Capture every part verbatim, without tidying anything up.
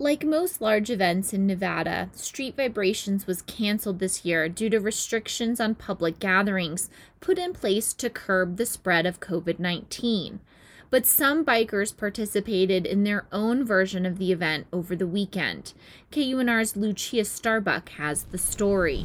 Like most large events in Nevada, Street Vibrations was canceled this year due to restrictions on public gatherings put in place to curb the spread of covid nineteen. But some bikers participated in their own version of the event over the weekend. K U N R's Lucia Starbuck has the story.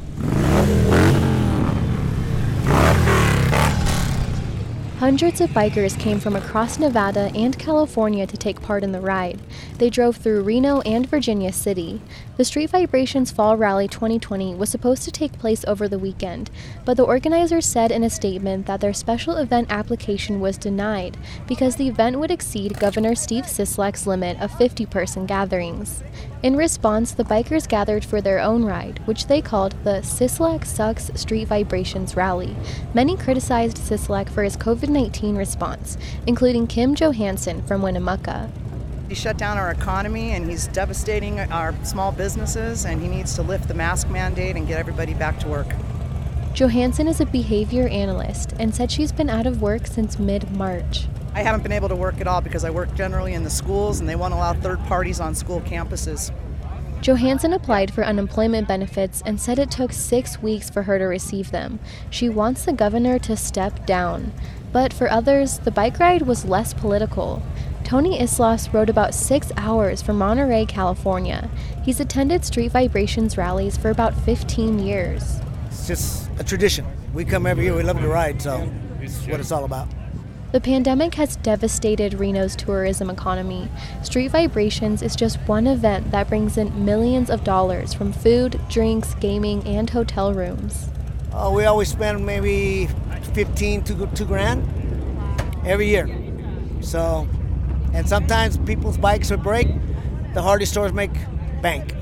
Hundreds of bikers came from across Nevada and California to take part in the ride. They drove through Reno and Virginia City. The Street Vibrations Fall Rally twenty twenty was supposed to take place over the weekend, but the organizers said in a statement that their special event application was denied because the event would exceed Governor Steve Sisolak's limit of fifty-person gatherings. In response, the bikers gathered for their own ride, which they called the Sisolak Sucks Street Vibrations Rally. Many criticized Sisolak for his covid nineteen response, including Kim Johansson from Winnemucca. He shut down our economy and he's devastating our small businesses, and he needs to lift the mask mandate and get everybody back to work. Johansson is a behavior analyst and said she's been out of work since mid-March. I haven't been able to work at all because I work generally in the schools and they won't allow third parties on school campuses. Johansson applied for unemployment benefits and said it took six weeks for her to receive them. She wants the governor to step down. But for others, the bike ride was less political. Tony Islas rode about six hours from Monterey, California. He's attended Street Vibrations rallies for about fifteen years. It's just a tradition. We come every year, we love to ride, so it's what it's all about. The pandemic has devastated Reno's tourism economy. Street Vibrations is just one event that brings in millions of dollars from food, drinks, gaming, and hotel rooms. Oh, we always spend maybe fifteen to two grand every year. So, and sometimes people's bikes would break. The Harley stores make bank.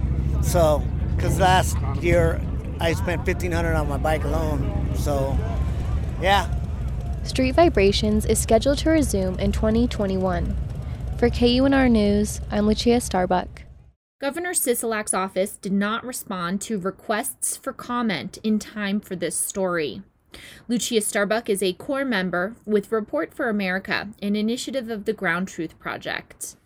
So, because last year I spent fifteen hundred dollars on my bike alone. So, yeah. Street Vibrations is scheduled to resume in twenty twenty-one. For K U N R News, I'm Lucia Starbuck. Governor Sisolak's office did not respond to requests for comment in time for this story. Lucia Starbuck is a core member with Report for America, an initiative of the Ground Truth Project.